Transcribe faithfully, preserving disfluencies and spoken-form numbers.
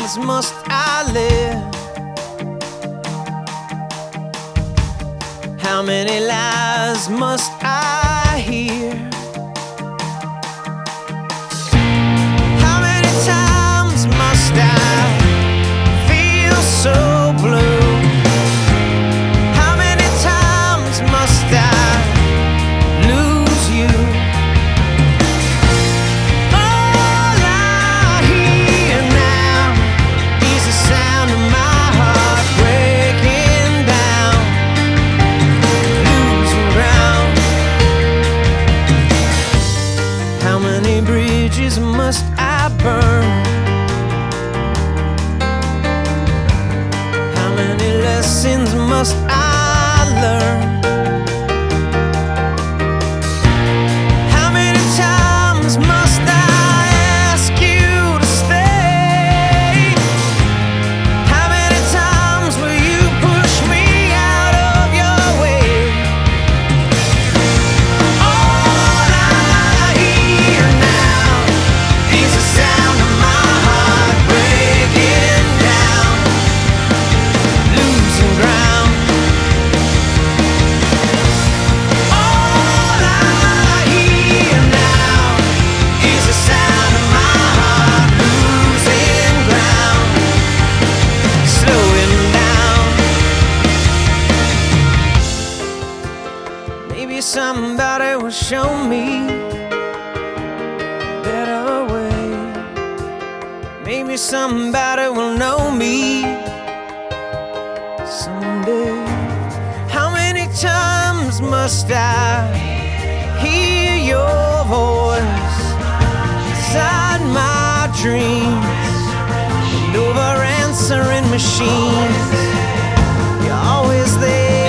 times must I live? How many lies must I hear? How many times must I feel so blue? How many times must I lose you? All I hear now is the sound of my heart breaking down, losing ground. How many bridges must I burn? How many lessons must I learn? How many times must I ask you to stay? How many times will you push me out of your way? All I hear now is the sound of my heart breaking down, losing ground. All I hear now is the sound of my heart losing ground, slowing down. Maybe somebody will show me a better way. Maybe somebody will know me someday. How many times must I hear your voice inside my dreams and over answering machines? You're always there.